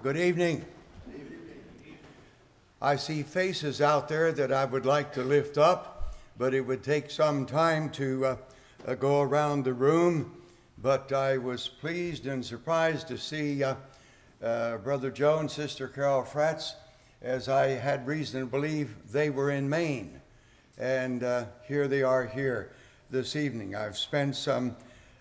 Good evening. I see faces out there that I would like to lift up, but it would take some time to go around the room. But I was pleased and surprised to see Brother Joe and Sister Carol Fratz, as I had reason to believe they were in Maine. And here they are here this evening. I've spent some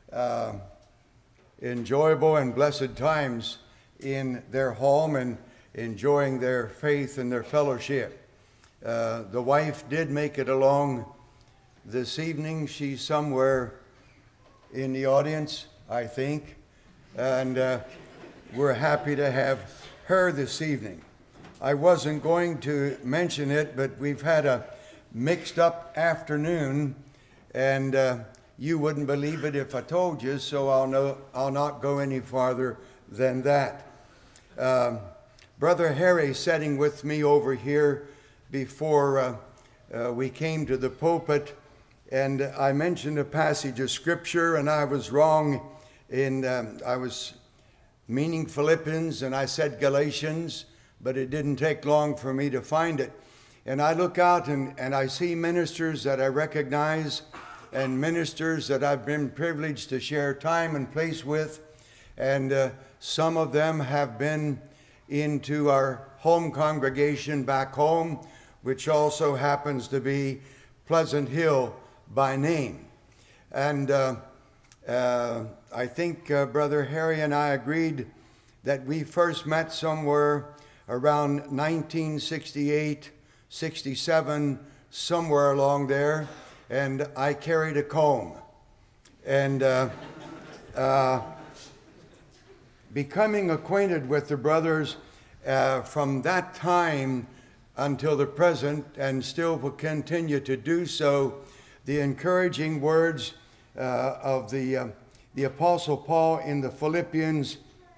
enjoyable and blessed times in their home and enjoying their faith and their fellowship. The wife did make it along this evening. She's somewhere in the audience, I think, and we're happy to have her this evening. I wasn't going to mention it, but we've had a mixed up afternoon, and you wouldn't believe it if I told you, so I'll not go any farther than that. Brother Harry sitting with me over here before we came to the pulpit, and I mentioned a passage of scripture, and I was wrong I was meaning Philippians, and I said Galatians, but it didn't take long for me to find it. And I look out and I see ministers that I recognize and ministers that I've been privileged to share time and place with, and some of them have been into our home congregation back home, which also happens to be Pleasant Hill by name. And I think Brother Harry and I agreed that we first met somewhere around 1968, 67, somewhere along there, and I carried a comb. And becoming acquainted with the brothers from that time until the present, and still will continue to do so, the encouraging words of the Apostle Paul in the Philippians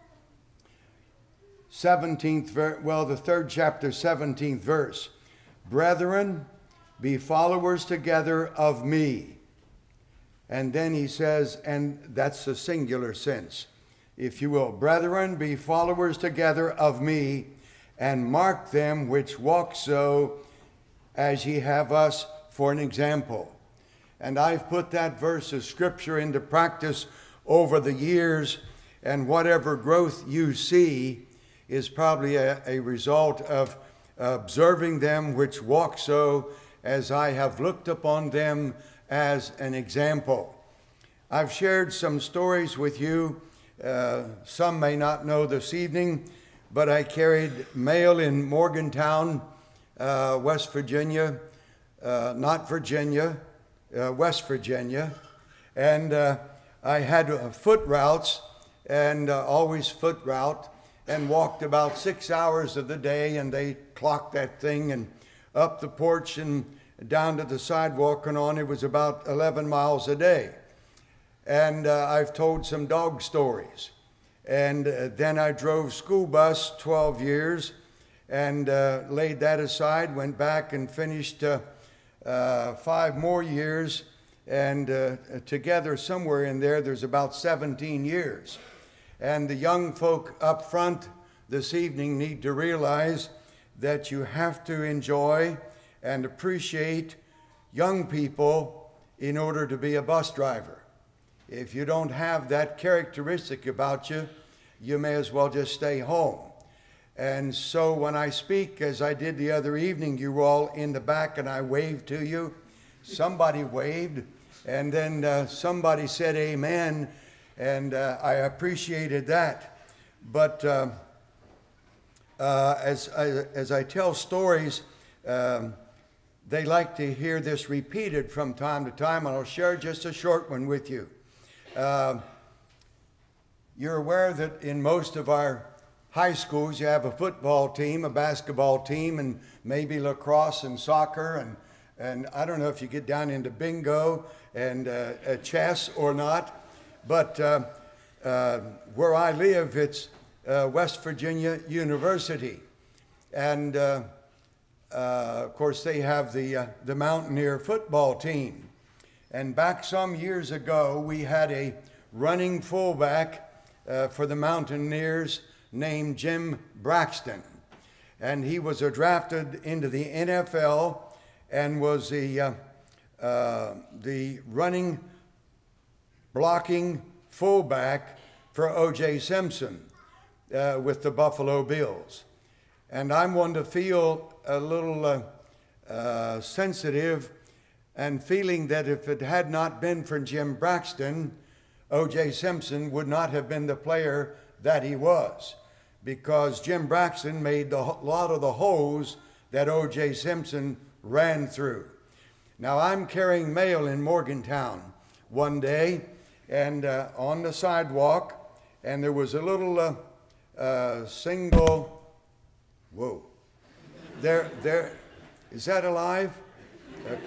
17th verse, the 3rd chapter, 17th verse. Brethren, be followers together of me. And then he says, and that's the singular sense, if you will, brethren, be followers together of me, and mark them which walk so as ye have us for an example. And I've put that verse of scripture into practice over the years, and whatever growth you see is probably a result of observing them which walk so as I have looked upon them as an example. I've shared some stories with you. Some may not know this evening, but I carried mail in Morgantown, West Virginia, West Virginia, and I had foot routes, and always foot route, and walked about 6 hours of the day, and they clocked that thing, and up the porch and down to the sidewalk and on. It was about 11 miles a day. And I've told some dog stories. And then I drove school bus 12 years and laid that aside, went back and finished 5 more years. And together somewhere in there's about 17 years. And the young folk up front this evening need to realize that you have to enjoy and appreciate young people in order to be a bus driver. If you don't have that characteristic about you, you may as well just stay home. And so when I speak, as I did the other evening, you were all in the back and I waved to you. Somebody waved, and then somebody said amen, and I appreciated that. But as I tell stories, they like to hear this repeated from time to time, and I'll share just a short one with you. You're aware that in most of our high schools you have a football team, a basketball team, and maybe lacrosse and soccer, and I don't know if you get down into bingo and chess or not, but where I live, it's West Virginia University, and of course they have the Mountaineer football team. And back some years ago, we had a running fullback for the Mountaineers named Jim Braxton. And he was drafted into the NFL and was the running, blocking fullback for O.J. Simpson with the Buffalo Bills. And I'm one to feel a little sensitive and feeling that if it had not been for Jim Braxton, O.J. Simpson would not have been the player that he was, because Jim Braxton made a lot of the holes that O.J. Simpson ran through. Now, I'm carrying mail in Morgantown one day, and on the sidewalk, and there was a little single, whoa, there, is that alive? Okay.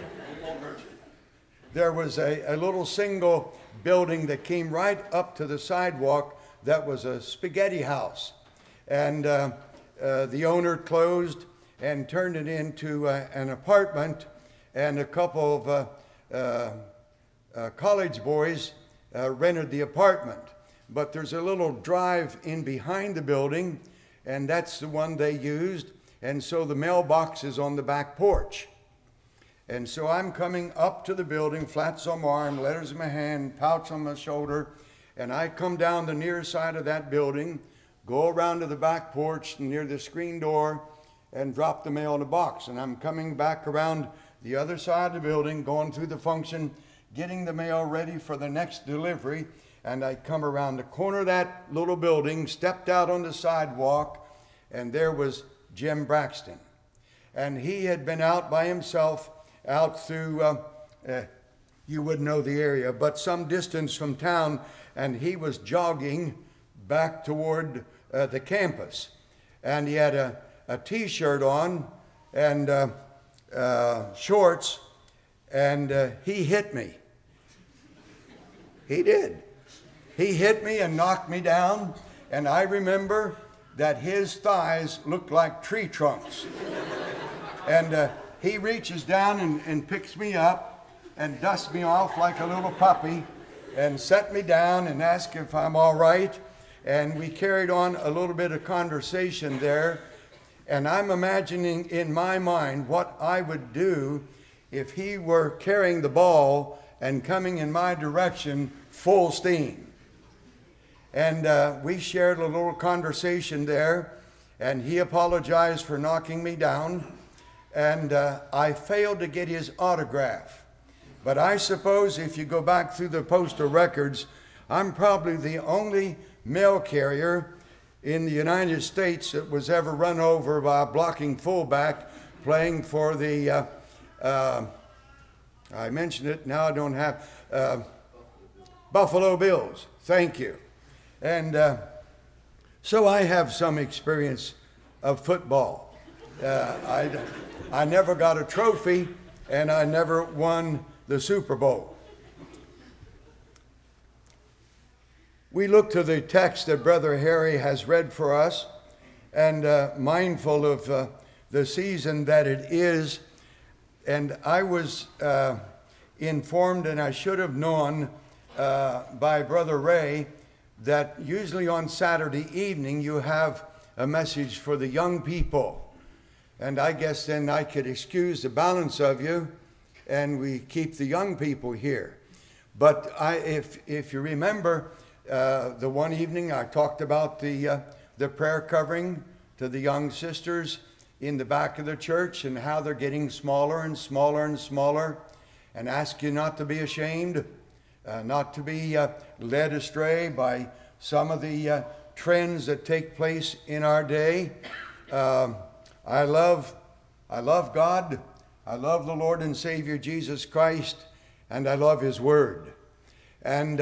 There was a little single building that came right up to the sidewalk that was a spaghetti house. And the owner closed and turned it into an apartment, and a couple of college boys rented the apartment. But there's a little drive in behind the building, and that's the one they used, and so the mailbox is on the back porch. And so I'm coming up to the building, flats on my arm, letters in my hand, pouch on my shoulder, and I come down the near side of that building, go around to the back porch near the screen door, and drop the mail in a box. And I'm coming back around the other side of the building, going through the function, getting the mail ready for the next delivery, and I come around the corner of that little building, stepped out on the sidewalk, and there was Jim Braxton. And he had been out by himself, out through, you wouldn't know the area, but some distance from town, and he was jogging back toward the campus. And he had a t-shirt on and shorts, and he hit me. He did. He hit me and knocked me down, and I remember that his thighs looked like tree trunks. And he reaches down and picks me up and dusts me off like a little puppy and set me down and asked if I'm all right. And we carried on a little bit of conversation there. And I'm imagining in my mind what I would do if he were carrying the ball and coming in my direction full steam. And we shared a little conversation there, and he apologized for knocking me down. And I failed to get his autograph. But I suppose if you go back through the postal records, I'm probably the only mail carrier in the United States that was ever run over by a blocking fullback playing for the, I mentioned it, now I don't have, Buffalo Bills. Thank you. And so I have some experience of football. I never got a trophy, and I never won the Super Bowl. We look to the text that Brother Harry has read for us, and mindful of the season that it is. And I was informed, and I should have known by Brother Ray, that usually on Saturday evening you have a message for the young people. And I guess then I could excuse the balance of you, and we keep the young people here. But if you remember, the one evening I talked about the prayer covering to the young sisters in the back of the church, and how they're getting smaller and smaller and smaller, and ask you not to be ashamed, not to be led astray by some of the trends that take place in our day. I love God, I love the Lord and Savior Jesus Christ, and I love His Word. And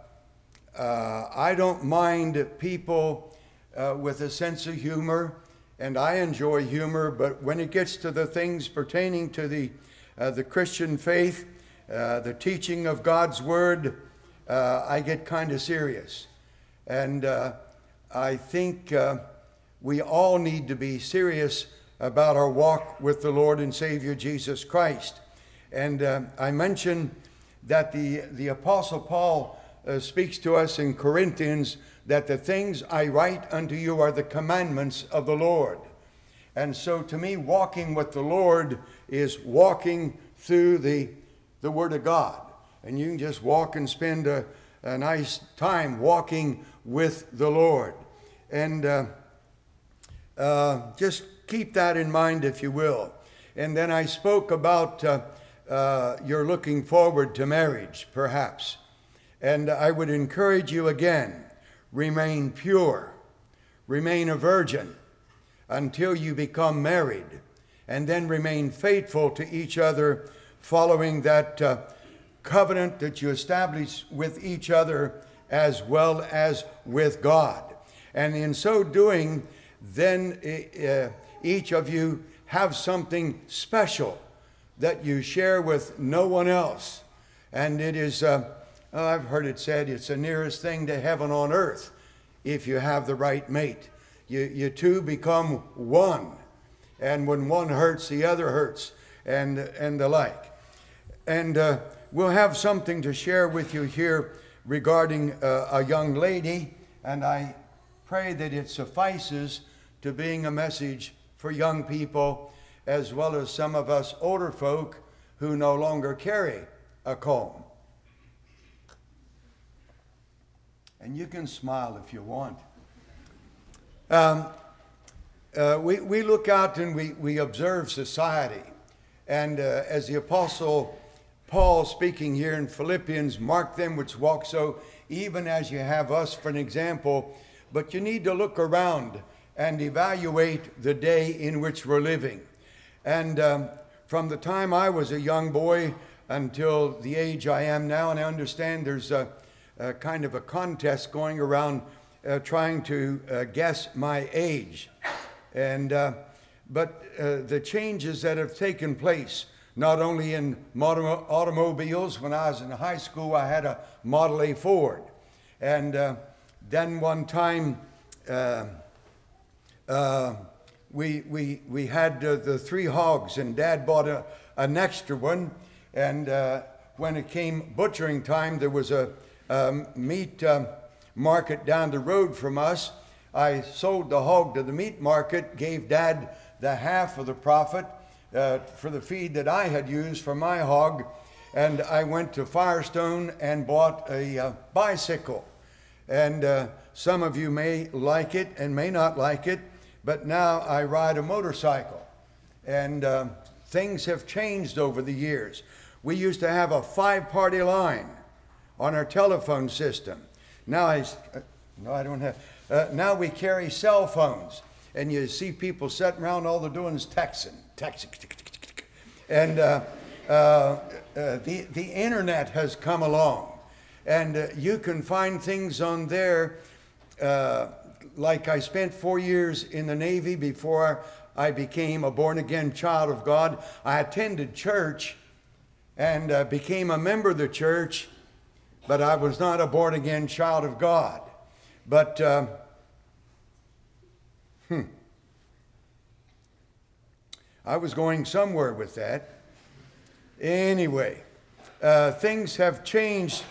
I don't mind people with a sense of humor, and I enjoy humor, but when it gets to the things pertaining to the Christian faith, the teaching of God's Word, I get kind of serious. And I think we all need to be serious about our walk with the Lord and Savior Jesus Christ. And I mentioned that the Apostle Paul speaks to us in Corinthians that the things I write unto you are the commandments of the Lord. And so to me, walking with the Lord is walking through the Word of God. And you can just walk and spend a nice time walking with the Lord. And just keep that in mind, if you will. And then I spoke about you're looking forward to marriage, perhaps. And I would encourage you again, remain pure, remain a virgin until you become married, and then remain faithful to each other, following that covenant that you establish with each other as well as with God. And in so doing, then each of you have something special that you share with no one else. And it is, I've heard it said, it's the nearest thing to heaven on earth if you have the right mate. You two become one. And when one hurts, the other hurts, and the like. And we'll have something to share with you here regarding a young lady, and I pray that it suffices to being a message for young people, as well as some of us older folk who no longer carry a comb. And you can smile if you want. We look out and we observe society. And as the Apostle Paul speaking here in Philippians, mark them which walk so, even as you have us for an example. But you need to look around and evaluate the day in which we're living. And from the time I was a young boy until the age I am now, and I understand there's a kind of a contest going around trying to guess my age. And but the changes that have taken place, not only in automobiles. When I was in high school, I had a Model A Ford. And then one time, we had the 3 hogs, and Dad bought an extra one. And when it came butchering time, there was a meat market down the road from us. I sold the hog to the meat market, gave Dad the half of the profit for the feed that I had used for my hog, and I went to Firestone and bought a bicycle. And some of you may like it and may not like it, but now I ride a motorcycle. And things have changed over the years. We used to have a 5-party line on our telephone system. Now I don't have. Now we carry cell phones, and you see people sitting around, all they're doing is texting. And the internet has come along, and you can find things on there. Like I spent 4 years in the Navy before I became a born-again child of God. I attended church and became a member of the church, but I was not a born-again child of God. But I was going somewhere with that. Anyway, things have changed.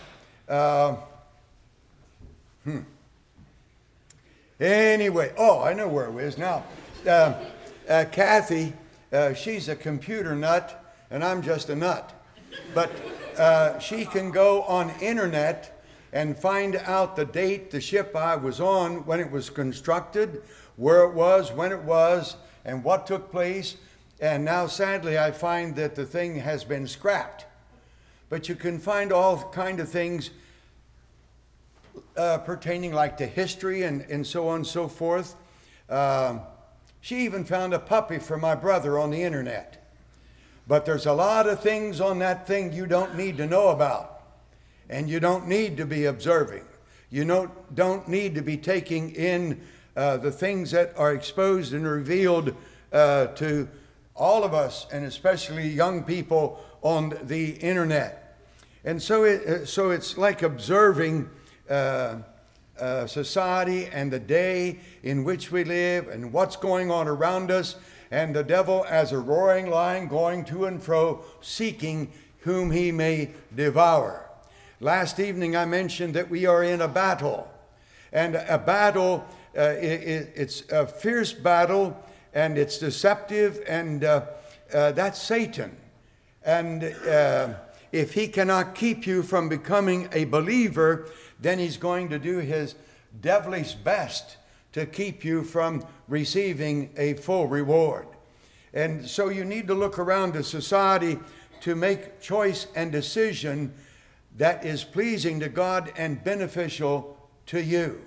Anyway, I know where it is now. Kathy, she's a computer nut, and I'm just a nut. But she can go on internet and find out the date the ship I was on, when it was constructed, where it was, when it was, and what took place. And now, sadly, I find that the thing has been scrapped. But you can find all kind of things pertaining like to history and so on and so forth. She even found a puppy for my brother on the internet. But there's a lot of things on that thing you don't need to know about. And you don't need to be observing. You don't need to be taking in the things that are exposed and revealed to all of us, and especially young people on the internet. And so it's like observing society and the day in which we live and what's going on around us, and the devil as a roaring lion going to and fro, seeking whom he may devour. Last evening I mentioned that we are in a battle. And a battle, it's a fierce battle, and it's deceptive, and that's Satan. And if he cannot keep you from becoming a believer, then he's going to do his devilish best to keep you from receiving a full reward. And so you need to look around the society to make choice and decision that is pleasing to God and beneficial to you.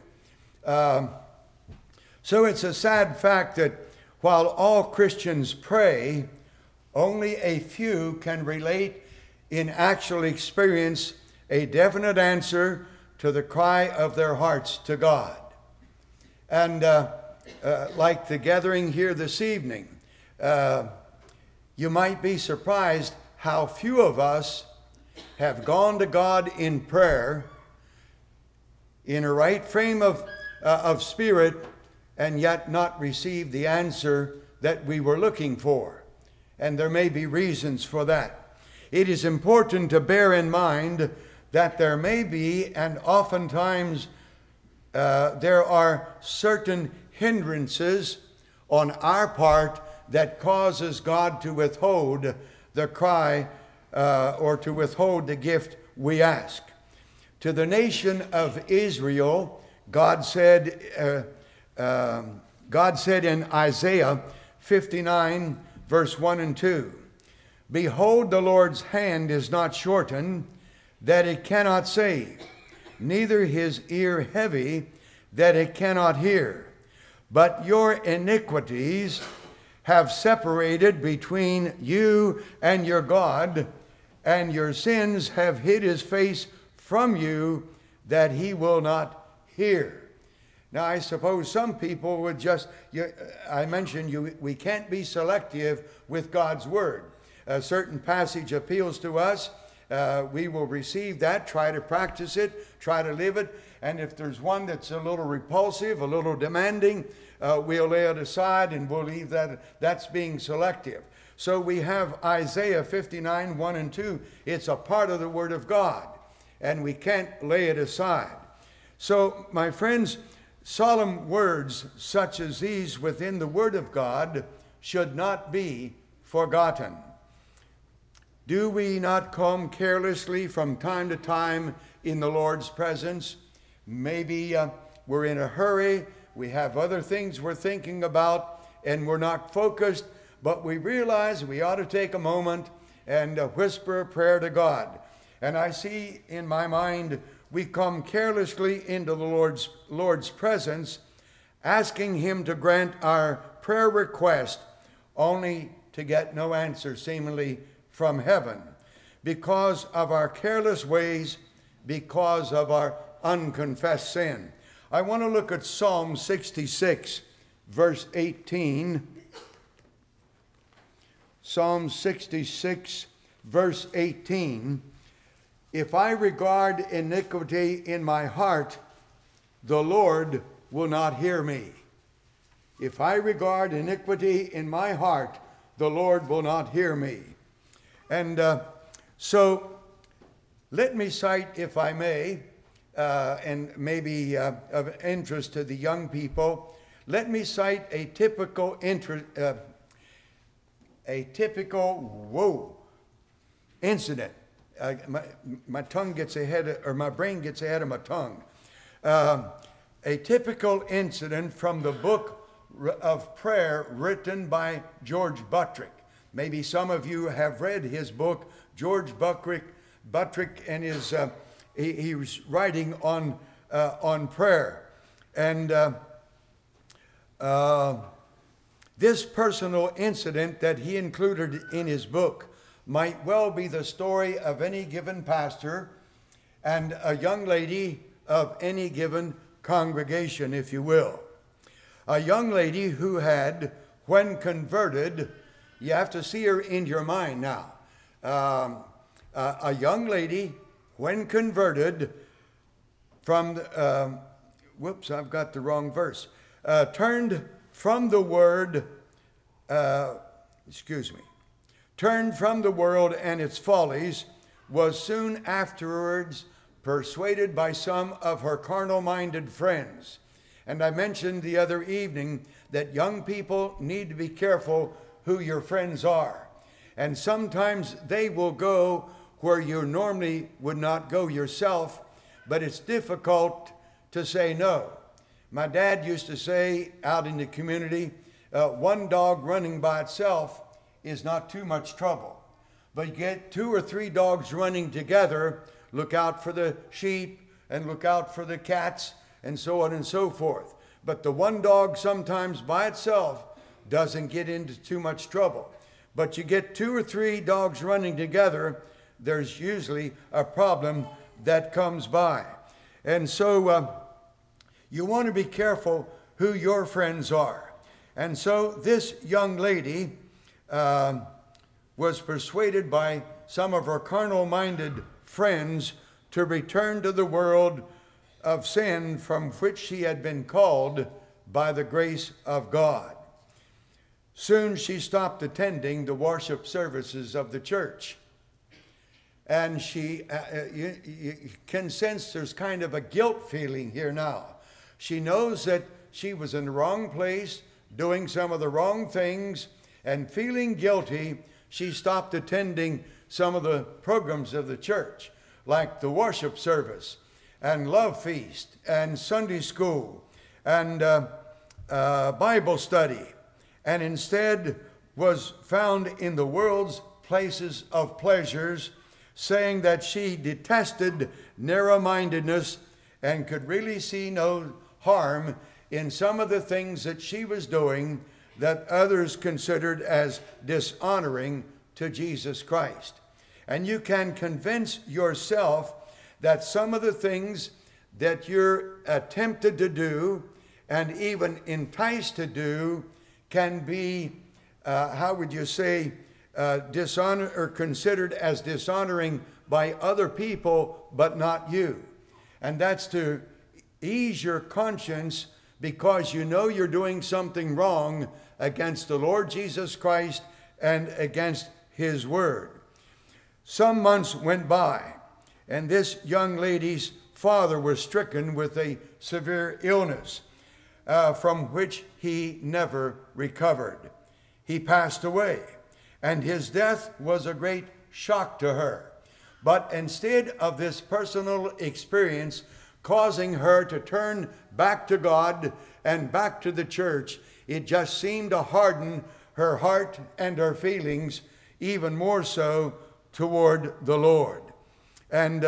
So it's a sad fact that while all Christians pray, only a few can relate in actual experience a definite answer to the cry of their hearts to God. And like the gathering here this evening, you might be surprised how few of us have gone to God in prayer in a right frame of spirit and yet not received the answer that we were looking for. And there may be reasons for that. It is important to bear in mind that there may be, and oftentimes there are certain hindrances on our part that causes God to withhold the cry or to withhold the gift we ask. To the nation of Israel, God said in Isaiah 59, verse 1 and 2, "Behold, the Lord's hand is not shortened, that it cannot save, neither his ear heavy, that it cannot hear. But your iniquities have separated between you and your God, and your sins have hid his face from you, that he will not hear." Now, I suppose some people would just, I mentioned we can't be selective with God's word. A certain passage appeals to us, we will receive that, try to practice it, try to live it, and if there's one that's a little repulsive, a little demanding, we'll lay it aside and we'll leave that. That's being selective. So we have Isaiah 59, 1 and 2. It's a part of the Word of God, and we can't lay it aside. So, my friends, solemn words such as these within the Word of God should not be forgotten. Do we not come carelessly from time to time in the Lord's presence? Maybe we're in a hurry, we have other things we're thinking about, and we're not focused, but we realize we ought to take a moment and whisper a prayer to God. And I see in my mind, we come carelessly into the Lord's presence, asking him to grant our prayer request, only to get no answer seemingly from heaven, because of our careless ways, because of our unconfessed sin. I want to look at Psalm 66, verse 18. Psalm 66, verse 18. "If I regard iniquity in my heart, the Lord will not hear me." If I regard iniquity in my heart, the Lord will not hear me. And so let me cite, if I may, and maybe of interest to the young people, let me cite a typical incident. My tongue gets ahead, or my brain gets ahead of my tongue. A typical incident from the book of prayer written by George Buttrick. Maybe some of you have read his book, George Buttrick, and he was writing on prayer. And this personal incident that he included in his book might well be the story of any given pastor and a young lady of any given congregation, if you will. A young lady who had, when converted, you have to see her in your mind now. A young lady, when converted from, I've got the wrong verse, turned from the word, turned from the world and its follies, was soon afterwards persuaded by some of her carnal-minded friends. And I mentioned the other evening that young people need to be careful who your friends are. And sometimes they will go where you normally would not go yourself, but it's difficult to say no. My dad used to say out in the community, one dog running by itself is not too much trouble. But you get 2 or 3 dogs running together, look out for the sheep and look out for the cats and so on and so forth. But the one dog sometimes by itself doesn't get into too much trouble. But you get 2 or 3 dogs running together, there's usually a problem that comes by. And so you want to be careful who your friends are. And so this young lady was persuaded by some of her carnal-minded friends to return to the world of sin from which she had been called by the grace of God. Soon she stopped attending the worship services of the church. And she, you can sense there's kind of a guilt feeling here now. She knows that she was in the wrong place, doing some of the wrong things, and feeling guilty, she stopped attending some of the programs of the church, like the worship service, and love feast, and Sunday school, and Bible study, and instead was found in the world's places of pleasures, saying that she detested narrow-mindedness and could really see no harm in some of the things that she was doing that others considered as dishonoring to Jesus Christ. And you can convince yourself that some of the things that you're tempted to do and even enticed to do can be, dishonor or considered as dishonoring by other people, but not you. And that's to ease your conscience because you know you're doing something wrong against the Lord Jesus Christ and against His Word. Some months went by, and this young lady's father was stricken with a severe illness from which he never recovered. He passed away, and his death was a great shock to her. But instead of this personal experience causing her to turn back to God and back to the church, it just seemed to harden her heart and her feelings even more so toward the Lord. And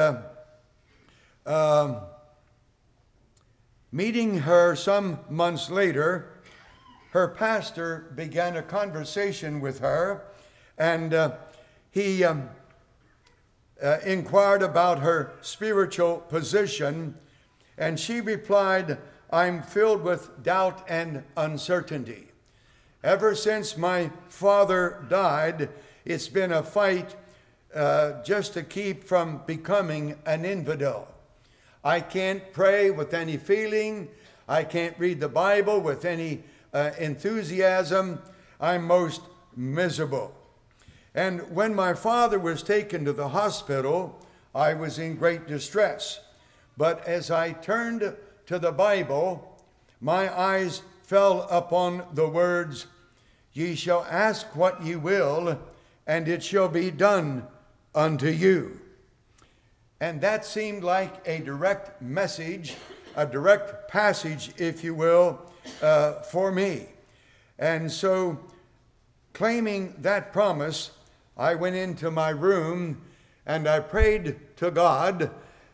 meeting her some months later, her pastor began a conversation with her, and he inquired about her spiritual position, and she replied, "I'm filled with doubt and uncertainty. Ever since my father died, it's been a fight just to keep from becoming an infidel. I can't pray with any feeling. I can't read the Bible with any enthusiasm. I'm most miserable. And when my father was taken to the hospital, I was in great distress. But as I turned to the Bible, my eyes fell upon the words, 'Ye shall ask what ye will, and it shall be done unto you.'" And that seemed like a direct message, a direct passage, if you will, for me. And so, claiming that promise, I went into my room and I prayed to God,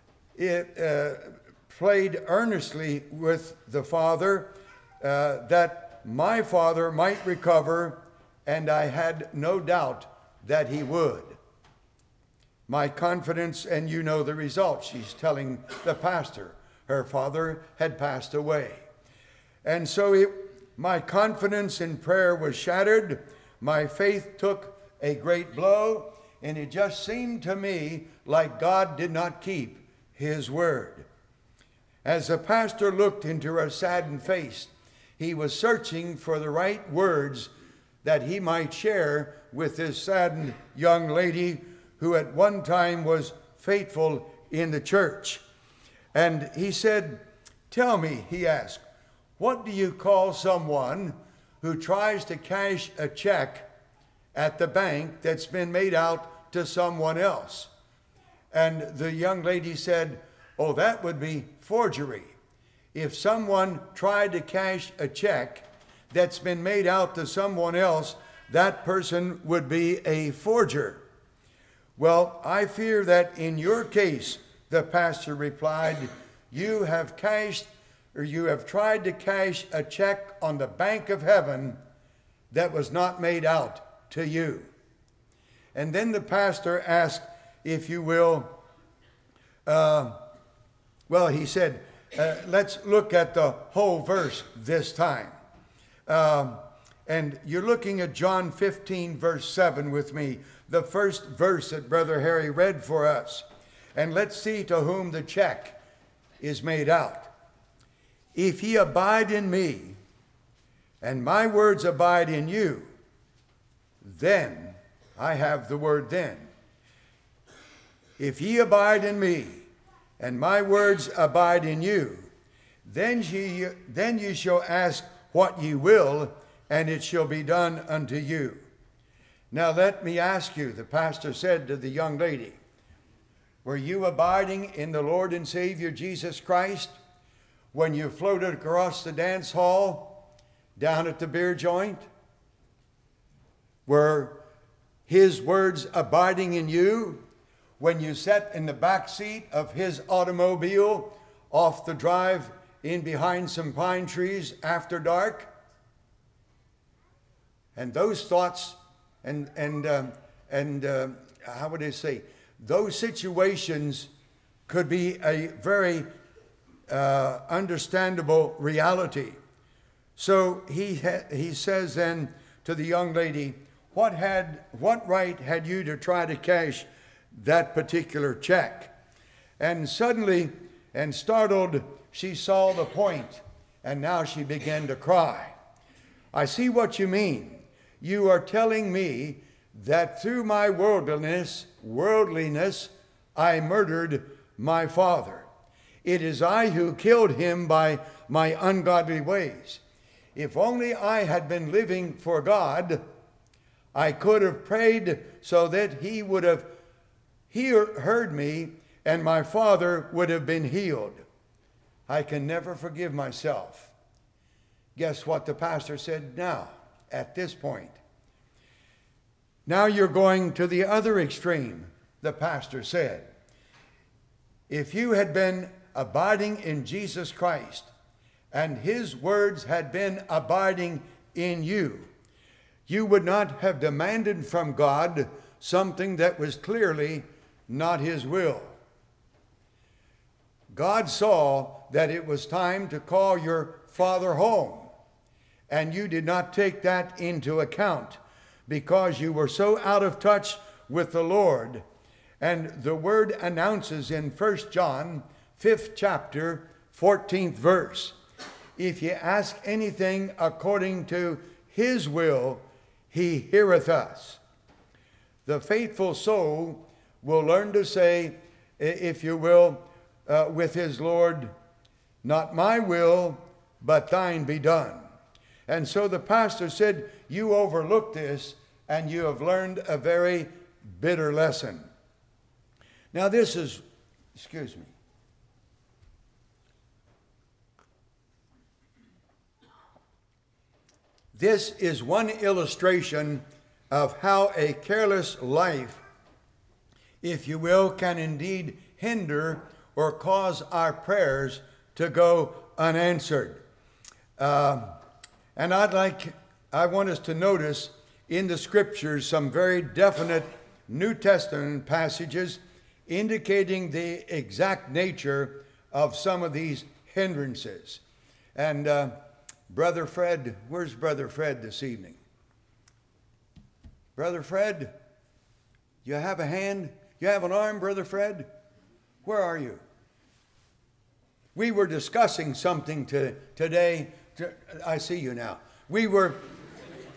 prayed earnestly with the Father that my father might recover, and I had no doubt that he would. My confidence, and you know the result. She's telling the pastor her father had passed away. And so my confidence in prayer was shattered. My faith took a great blow, and it just seemed to me like God did not keep His word. As the pastor looked into her saddened face, he was searching for the right words that he might share with this saddened young lady who at one time was faithful in the church. And he said, "Tell me," he asked, "what do you call someone who tries to cash a check at the bank that's been made out to someone else?" And the young lady said, "Oh, that would be forgery. If someone tried to cash a check that's been made out to someone else, that person would be a forger." "Well, I fear that in your case," the pastor replied, you have tried to cash a check on the bank of heaven that was not made out to you." And then the pastor asked, if you will, he said, let's look at the whole verse this time. And you're looking at John 15, verse 7 with me, the first verse that Brother Harry read for us. And let's see to whom the check is made out. "If ye abide in me, and my words abide in you, then," I have the word "then." "If ye abide in me, and my words abide in you, then ye shall ask what ye will, and it shall be done unto you." Now let me ask you, the pastor said to the young lady, were you abiding in the Lord and Savior Jesus Christ when you floated across the dance hall down at the beer joint? Were his words abiding in you when you sat in the back seat of his automobile off the drive in behind some pine trees after dark? And those thoughts and how would I say, those situations could be a very understandable reality. So he says then to the young lady, what right had you to try to cash that particular check? And suddenly, and startled, she saw the point, and now she began to cry. "I see what you mean. You are telling me that through my worldliness, I murdered my father. It is I who killed him by my ungodly ways. If only I had been living for God, I could have prayed so that he would have heard me and my father would have been healed. I can never forgive myself." Guess what the pastor said now, at this point? "Now you're going to the other extreme," the pastor said. "If you had been abiding in Jesus Christ and his words had been abiding in you, you would not have demanded from God something that was clearly not his will. God saw that it was time to call your father home, and you did not take that into account because you were so out of touch with the Lord. And the word announces in 1 John, 5th chapter, 14th verse, "If ye ask anything according to his will, he heareth us." The faithful soul will learn to say, if you will, with his Lord, "Not my will, but thine be done." And so the pastor said, you overlooked this and you have learned a very bitter lesson. Now this is, This is one illustration of how a careless life, if you will, can indeed hinder or cause our prayers to go unanswered. And I want us to notice in the scriptures some very definite New Testament passages indicating the exact nature of some of these hindrances. And Brother Fred, where's Brother Fred this evening? Brother Fred, you have a hand? You have an arm, Brother Fred? Where are you? We were discussing something today. I see you now. Where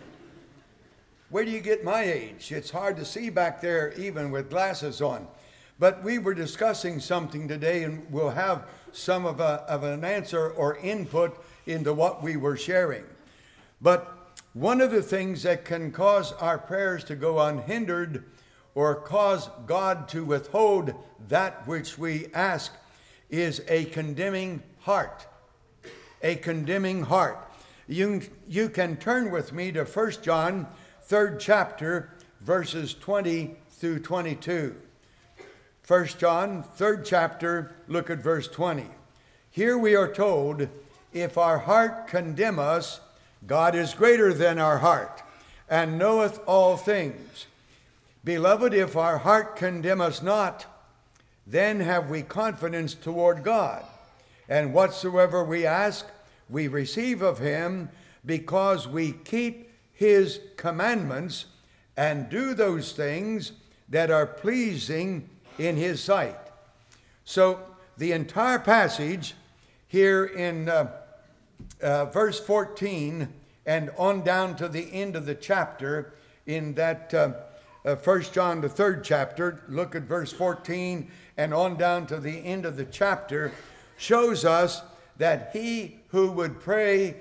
do you get my age? It's hard to see back there even with glasses on. But we were discussing something today, and we'll have some of an answer or input into what we were sharing. But one of the things that can cause our prayers to go unhindered or cause God to withhold that which we ask is a condemning heart. A condemning heart. You can turn with me to 1 John, 3rd chapter, verses 20 through 22. 1 John, 3rd chapter, look at verse 20. Here we are told, if our heart condemn us, God is greater than our heart, and knoweth all things. Beloved, if our heart condemn us not, then have we confidence toward God. And whatsoever we ask, we receive of him, because we keep his commandments and do those things that are pleasing in his sight. So the entire passage here in verse 14 and on down to the end of the chapter in that 1 John, the 3rd chapter, look at verse 14 and on down to the end of the chapter, shows us that he who would pray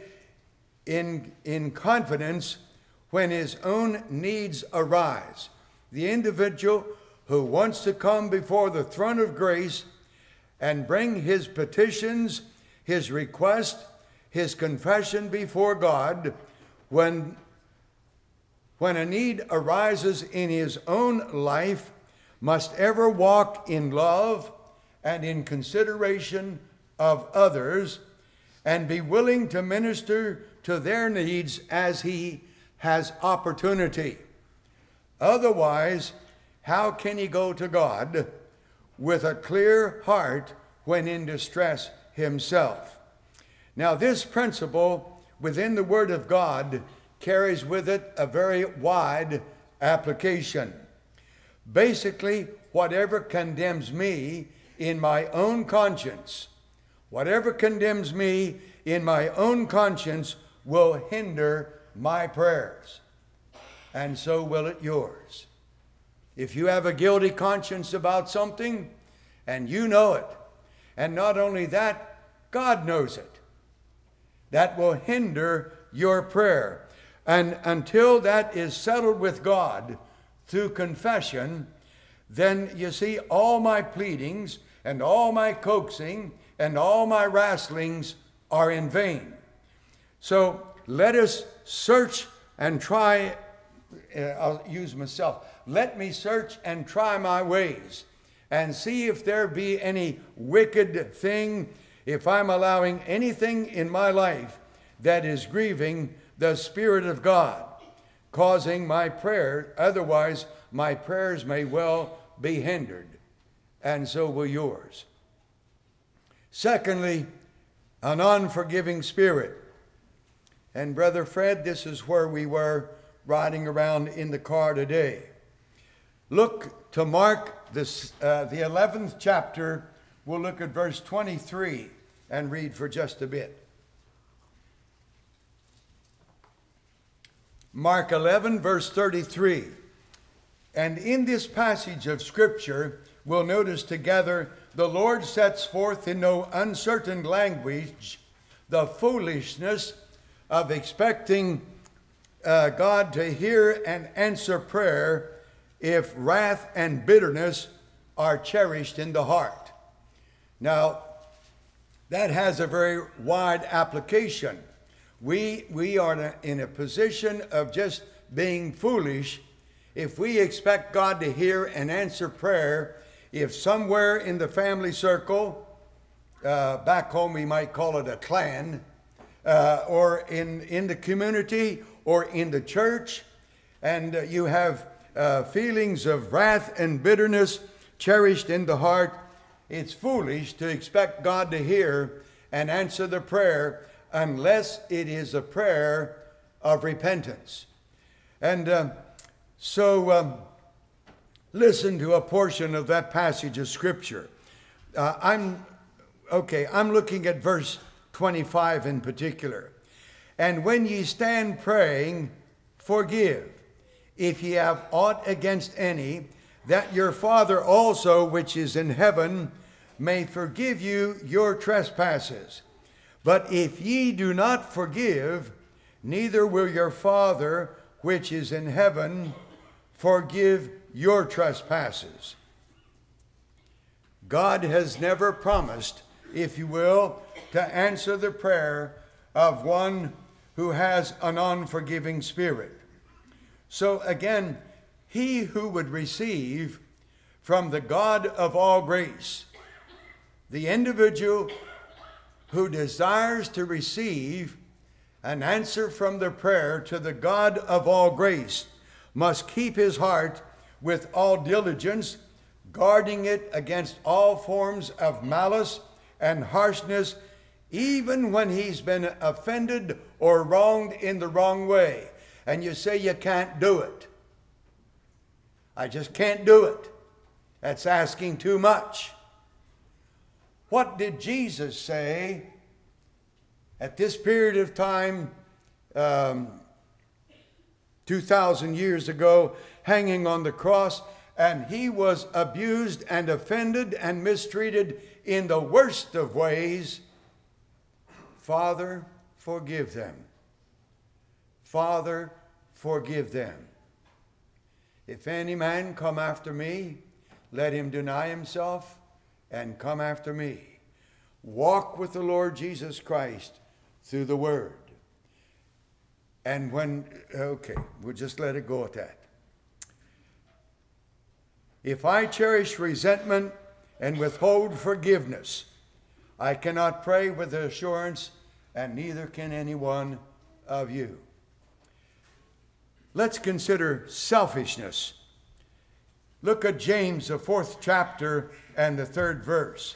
in confidence when his own needs arise, the individual who wants to come before the throne of grace and bring his petitions, his request, his confession before God, when a need arises in his own life, must ever walk in love and in consideration of others, and be willing to minister to their needs as he has opportunity. Otherwise, how can he go to God with a clear heart when in distress himself? Now, this principle within the Word of God carries with it a very wide application. Basically, whatever condemns me in my own conscience, whatever condemns me in my own conscience will hinder my prayers, and so will it yours. If you have a guilty conscience about something, and you know it, and not only that, God knows it, that will hinder your prayer. And until that is settled with God through confession, then you see all my pleadings and all my coaxing and all my wrestlings are in vain. So let us search and try, I'll use myself, let me search and try my ways and see if there be any wicked thing, if I'm allowing anything in my life that is grieving the Spirit of God, causing my prayer, otherwise my prayers may well be hindered, and so will yours. Secondly, an unforgiving spirit. And Brother Fred, this is where we were riding around in the car today. Look to Mark, the 11th chapter. We'll look at verse 23 and read for just a bit. Mark 11, verse 33. And in this passage of Scripture, we'll notice together, the Lord sets forth in no uncertain language the foolishness of expecting God to hear and answer prayer if wrath and bitterness are cherished in the heart. Now, that has a very wide application. We are in a position of just being foolish if we expect God to hear and answer prayer if somewhere in the family circle, back home we might call it a clan, or in the community or in the church, and you have feelings of wrath and bitterness cherished in the heart, it's foolish to expect God to hear and answer the prayer unless it is a prayer of repentance. And so listen to a portion of that passage of Scripture. I'm looking at verse 25 in particular. And when ye stand praying, forgive, if ye have aught against any, that your Father also which is in heaven may forgive you your trespasses. But if ye do not forgive, neither will your Father which is in heaven forgive your trespasses. God has never promised, if you will, to answer the prayer of one who has an unforgiving spirit. So again, he who would receive from the God of all grace, the individual who desires to receive an answer from the prayer to the God of all grace, must keep his heart with all diligence, guarding it against all forms of malice and harshness, even when he's been offended or wronged in the wrong way. And you say you can't do it. I just can't do it. That's asking too much. What did Jesus say at this period of time, 2,000 years ago, hanging on the cross? And he was abused and offended and mistreated in the worst of ways. Father, forgive them. Father, forgive them. If any man come after me, let him deny himself and come after me. Walk with the Lord Jesus Christ through the Word. And we'll just let it go at that. If I cherish resentment and withhold forgiveness, I cannot pray with assurance, and neither can any one of you. Let's consider selfishness. Look at James, the 4th chapter and the 3rd verse.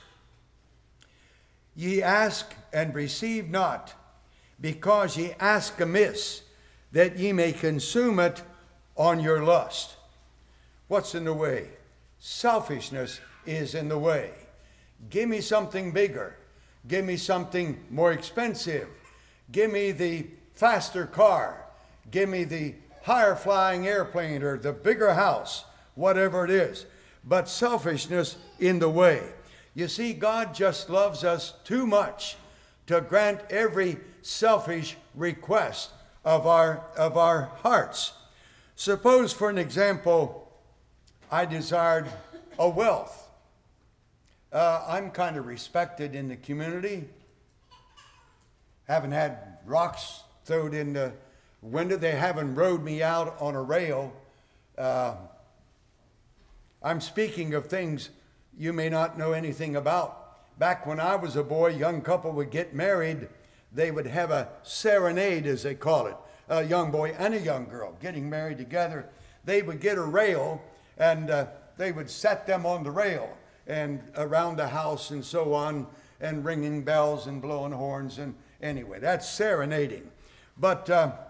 Ye ask and receive not, because ye ask amiss, that ye may consume it on your lust. What's in the way? Selfishness is in the way. Give me something bigger. Give me something more expensive. Give me the faster car. Give me the higher flying airplane or the bigger house, whatever it is. But selfishness in the way. You see, God just loves us too much to grant every selfish request of our hearts. Suppose, for an example, I desired a wealth. I'm kind of respected in the community. Haven't had rocks thrown in the window. They haven't rode me out on a rail. I'm speaking of things you may not know anything about. Back when I was a boy, a young couple would get married. They would have a serenade, as they call it. A young boy and a young girl getting married together. They would get a rail, and they would set them on the rail and around the house and so on, and ringing bells and blowing horns. And anyway, that's serenading. But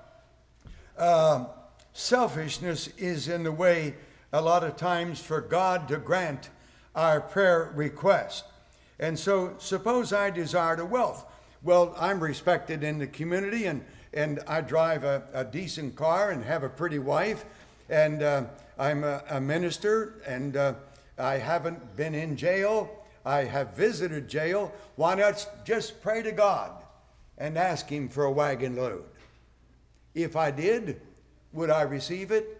selfishness is in the way a lot of times for God to grant our prayer request. And so suppose I desired a wealth. Well, I'm respected in the community, and I drive a decent car and have a pretty wife, and I'm a minister, and I haven't been in jail. I have visited jail. Why not just pray to God and ask him for a wagon load? If I did, would I receive it?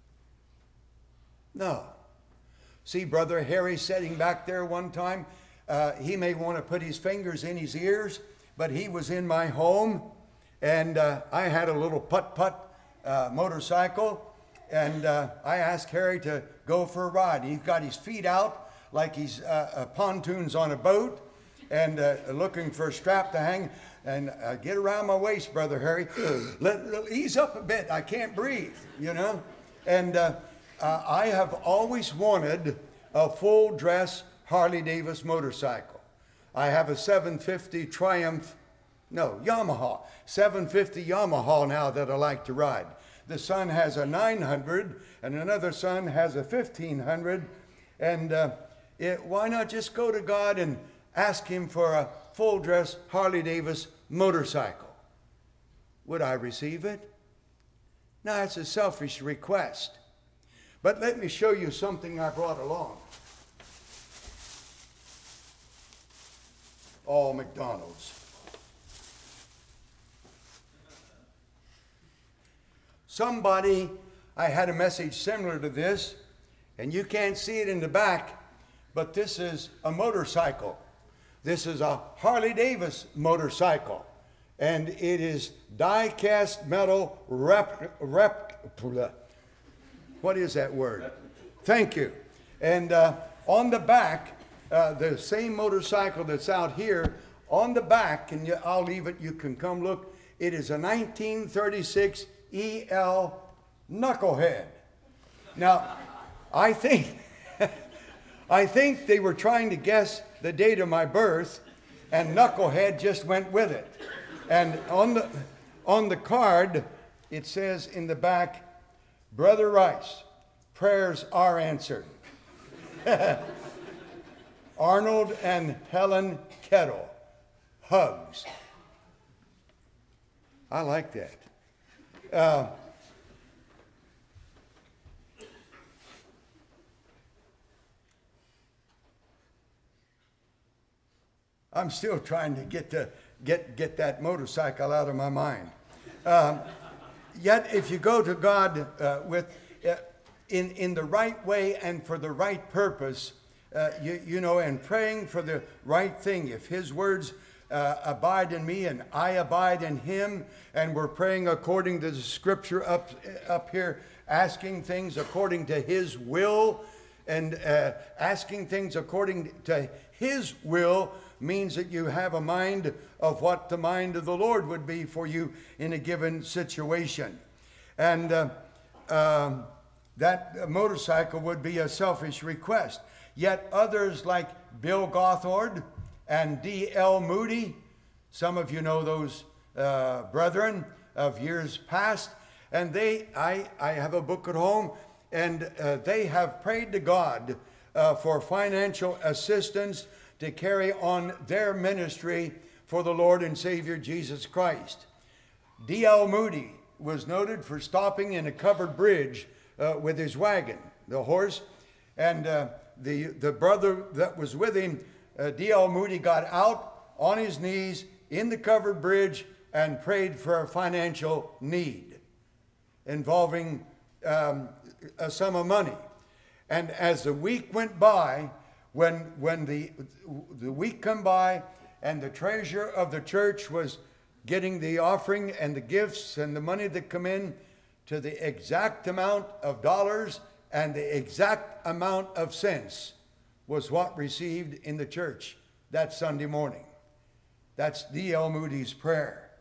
No. See Brother Harry sitting back there one time. He may want to put his fingers in his ears, but he was in my home, and I had a little putt-putt motorcycle, and I asked Harry to go for a ride. He's got his feet out like he's pontoons on a boat, and looking for a strap to hang. And get around my waist, Brother Harry. Ease up a bit. I can't breathe, you know. And I have always wanted a full-dress Harley-Davidson motorcycle. I have a 750 Yamaha 750 Yamaha now that I like to ride. The son has a 900, and another son has a 1500. And why not just go to God and ask him for a full-dress Harley-Davidson motorcycle? Would I receive it? No, it's a selfish request. But let me show you something I brought along. Oh, McDonald's. Somebody, I had a message similar to this, and you can't see it in the back, but this is a motorcycle. This is a Harley Davidson motorcycle, and it is die-cast metal what is that word? Thank you. And on the back, the same motorcycle that's out here, on the back, and I'll leave it, you can come look, it is a 1936 EL Knucklehead. Now, I think they were trying to guess the date of my birth, and Knucklehead just went with it. And on the card, it says in the back, Brother Rice, prayers are answered. Arnold and Helen Kettle, hugs. I like that. I'm still trying to get that motorcycle out of my mind. Yet, if you go to God in the right way and for the right purpose, and praying for the right thing, if His words abide in me and I abide in Him, and we're praying according to the Scripture up here, asking things according to His will, and asking things according to His will means that you have a mind of what the mind of the Lord would be for you in a given situation. And that motorcycle would be a selfish request. Yet others like Bill Gothard and D.L. Moody, some of you know those brethren of years past, and I have a book at home, and they have prayed to God for financial assistance to carry on their ministry for the Lord and Savior Jesus Christ. D.L. Moody was noted for stopping in a covered bridge with his wagon, the horse, and the brother that was with him, D.L. Moody, got out on his knees in the covered bridge and prayed for a financial need involving a sum of money. And as the week went by, when the week come by and the treasurer of the church was getting the offering and the gifts and the money that come in to the exact amount of dollars and the exact amount of cents was what received in the church that Sunday morning. That's D.L. Moody's prayer.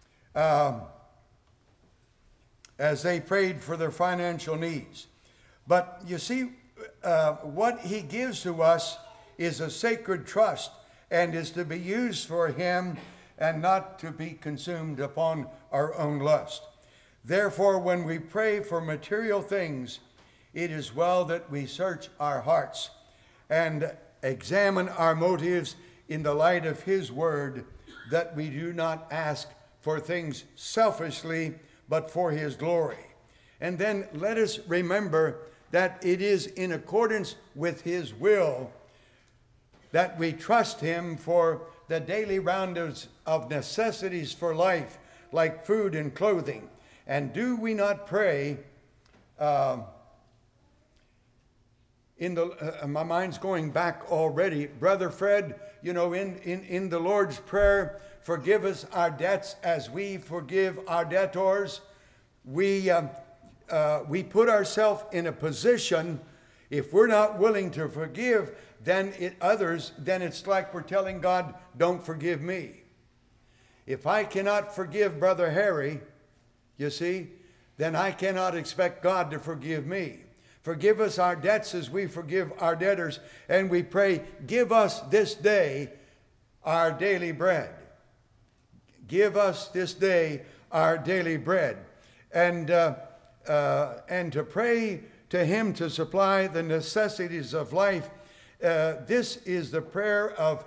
As they prayed for their financial needs. But you see, what he gives to us is a sacred trust and is to be used for Him and not to be consumed upon our own lust. Therefore, when we pray for material things, it is well that we search our hearts and examine our motives in the light of His word, that we do not ask for things selfishly, but for His glory. And then let us remember that it is in accordance with His will that we trust Him for the daily rounds of necessities for life, like food and clothing. And do we not pray, my mind's going back already, Brother Fred, in the Lord's Prayer, forgive us our debts as we forgive our debtors. We put ourselves in a position, if we're not willing to forgive then it's like we're telling God, don't forgive me. If I cannot forgive Brother Harry, you see, then I cannot expect God to forgive me. Forgive us our debts as we forgive our debtors, and we pray, give us this day our daily bread. Give us this day our daily bread. And to pray to Him to supply the necessities of life. This is the prayer of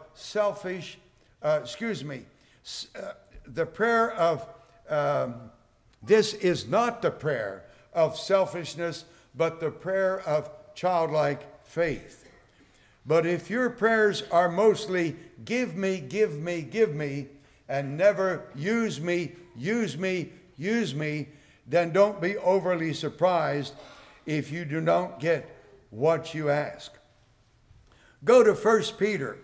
this is not the prayer of selfishness, but the prayer of childlike faith. But if your prayers are mostly give me, give me, give me, and never use me, use me, use me, then don't be overly surprised if you do not get what you ask. Go to 1 Peter,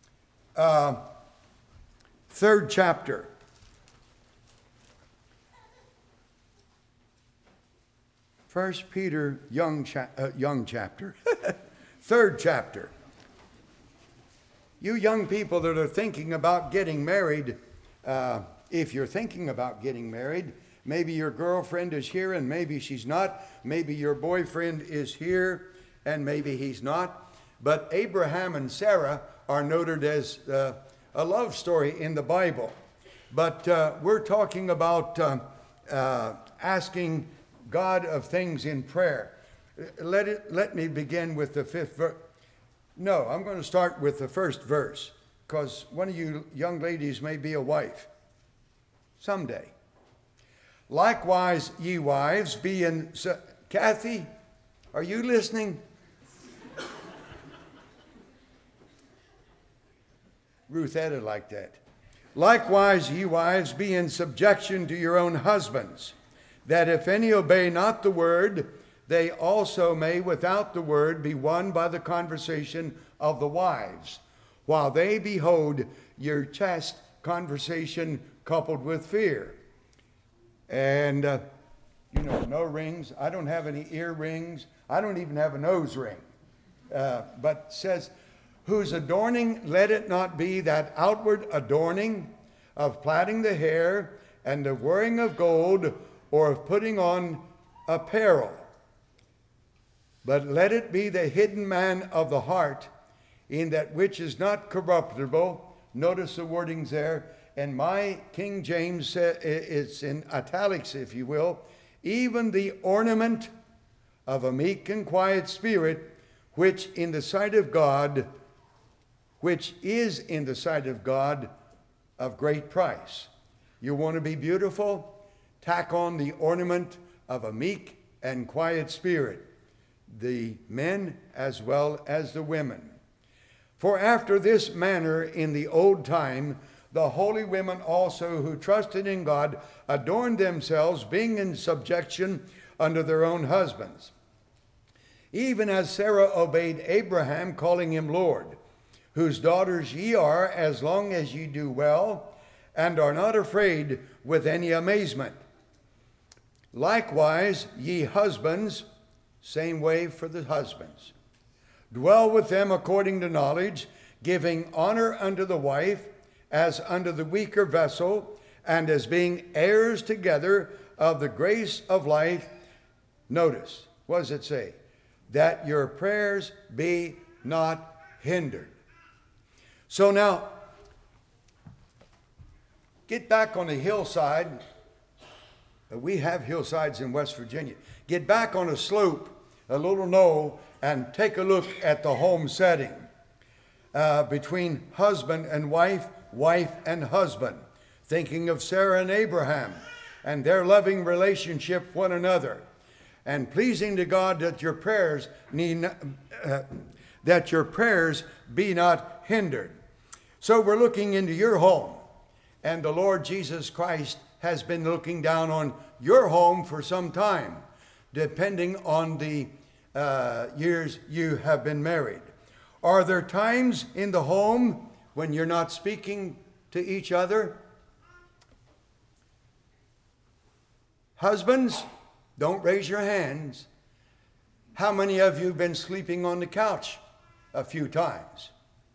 3rd chapter. 1 Peter, young chapter, 3rd chapter. You young people that are thinking about getting married, if you're thinking about getting married, maybe your girlfriend is here and maybe she's not. Maybe your boyfriend is here and maybe he's not. But Abraham and Sarah are noted as a love story in the Bible. But we're talking about asking God of things in prayer. Let me begin with the 5th verse. No, I'm going to start with the 1st verse, because one of you young ladies may be a wife someday. Likewise, ye wives, be in... Kathy, are you listening? Ruth added like that. Likewise, ye wives, be in subjection to your own husbands, that if any obey not the word, they also may without the word be won by the conversation of the wives, while they behold your chaste conversation coupled with fear. And, no rings. I don't have any earrings. I don't even have a nose ring. But says, whose adorning, let it not be that outward adorning of plaiting the hair and of wearing of gold or of putting on apparel. But let it be the hidden man of the heart, in that which is not corruptible. Notice the wordings there. And my King James, it's in italics, if you will. Even the ornament of a meek and quiet spirit, which is in the sight of God of great price. You want to be beautiful? Tack on the ornament of a meek and quiet spirit, the men as well as the women. For after this manner in the old time, the holy women also who trusted in God adorned themselves, being in subjection unto their own husbands. Even as Sarah obeyed Abraham, calling him Lord, whose daughters ye are, as long as ye do well, and are not afraid with any amazement. Likewise, ye husbands, same way for the husbands, dwell with them according to knowledge, giving honor unto the wife, as unto the weaker vessel, and as being heirs together of the grace of life. Notice, what does it say? That your prayers be not hindered. So now, get back on the hillside. We have hillsides in West Virginia. Get back on a slope, a little knoll, and take a look at the home setting between husband and wife, wife and husband. Thinking of Sarah and Abraham and their loving relationship one another, and pleasing to God that your prayers be not hindered. So we're looking into your home, and the Lord Jesus Christ has been looking down on your home for some time, depending on the years you have been married. Are there times in the home when you're not speaking to each other? Husbands, don't raise your hands. How many of you have been sleeping on the couch a few times?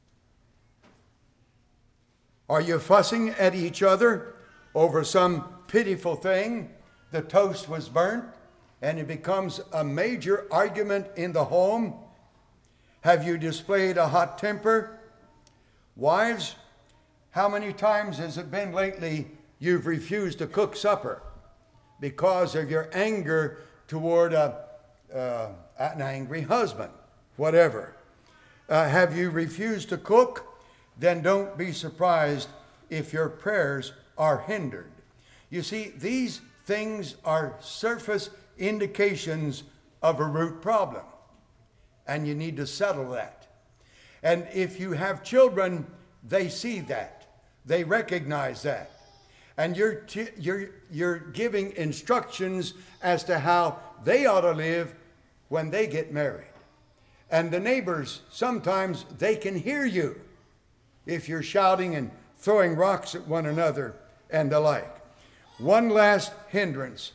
Are you fussing at each other over some pitiful thing? The toast was burnt and it becomes a major argument in the home. Have you displayed a hot temper? Wives, how many times has it been lately you've refused to cook supper because of your anger toward an angry husband, whatever? Have you refused to cook? Then don't be surprised if your prayers are hindered. You see, these things are surface indications of a root problem, and you need to settle that. And if you have children, they see that. They recognize that. And you're giving instructions as to how they ought to live when they get married. And the neighbors, sometimes they can hear you if you're shouting and throwing rocks at one another and the like. One last hindrance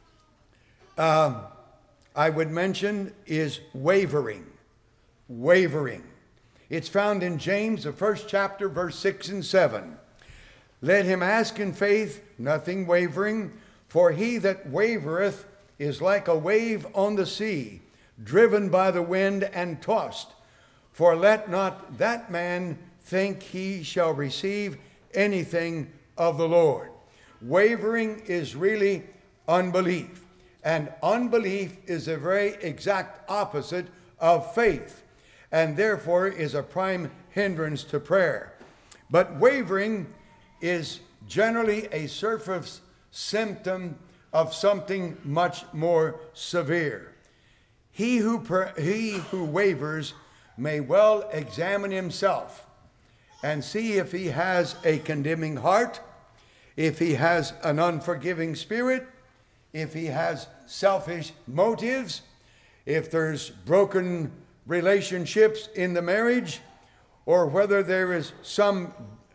I would mention is wavering. Wavering. It's found in James, the first chapter, verse 6 and 7. Let him ask in faith, nothing wavering, for he that wavereth is like a wave on the sea, driven by the wind and tossed. For let not that man think he shall receive anything of the Lord. Wavering is really unbelief, and unbelief is a very exact opposite of faith, and therefore is a prime hindrance to prayer. But wavering is generally a surface symptom of something much more severe. He who wavers may well examine himself and see if he has a condemning heart, if he has an unforgiving spirit, if he has selfish motives, if there's broken relationships in the marriage, or whether there is some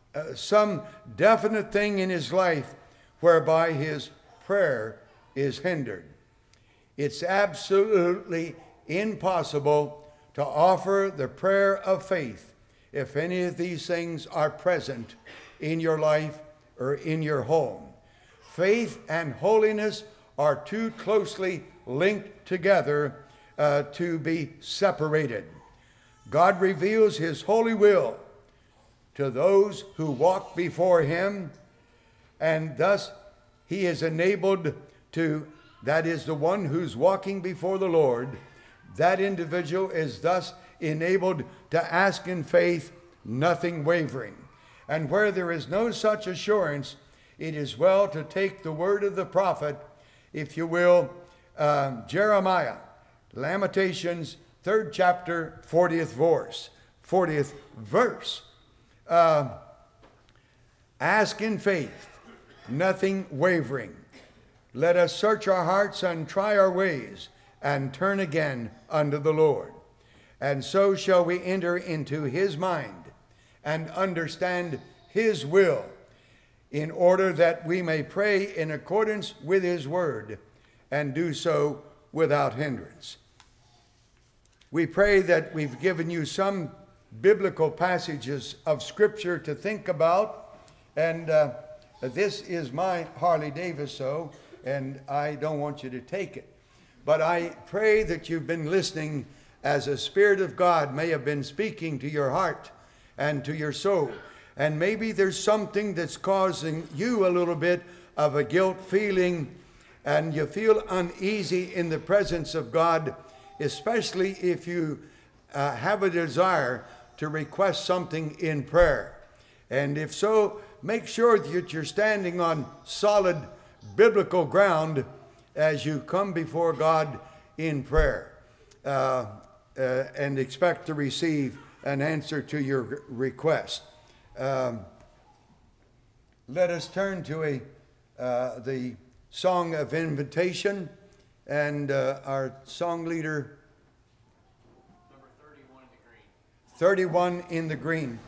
definite thing in his life whereby his prayer is hindered. It's absolutely impossible to offer the prayer of faith if any of these things are present in your life or in your home. Faith and holiness are too closely linked together to be separated. God reveals his holy will to those who walk before him, and thus he is enabled to, that is the one who's walking before the Lord, that individual is thus enabled to ask in faith, nothing wavering. And where there is no such assurance, it is well to take the word of the prophet, if you will, Jeremiah, Lamentations, 3rd chapter, 40th verse. Ask in faith, nothing wavering. Let us search our hearts and try our ways, and turn again unto the Lord. And so shall we enter into his mind and understand his will, in order that we may pray in accordance with his word, and do so without hindrance. We pray that we've given you some biblical passages of Scripture to think about, and this is my Harley Davidson, and I don't want you to take it. But I pray that you've been listening as the Spirit of God may have been speaking to your heart and to your soul. And maybe there's something that's causing you a little bit of a guilt feeling, and you feel uneasy in the presence of God, especially if you have a desire to request something in prayer. And if so, make sure that you're standing on solid biblical ground as you come before God in prayer, and expect to receive an answer to your request. Let us turn to the song of invitation, and our song leader, number 31 in the green. 31 in the green.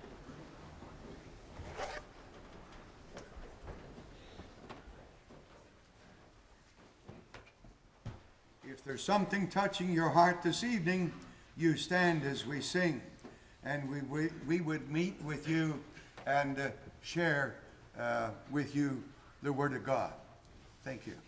If there's something touching your heart this evening, you stand as we sing, and we would meet with you and share with you the Word of God. Thank you.